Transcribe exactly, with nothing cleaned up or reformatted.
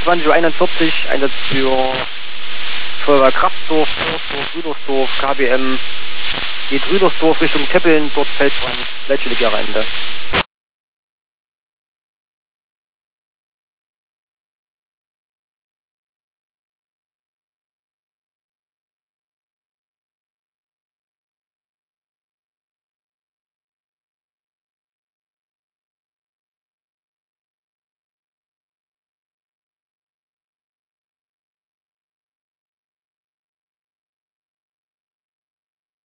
einundzwanzig Uhr einundvierzig, Einsatz für Feuerwehr Kraftsdorf, Forsdorf, Rüdersdorf, K B M, geht Rüdersdorf Richtung Teppeln, dort Feldbrand, Leitstelle Gerende.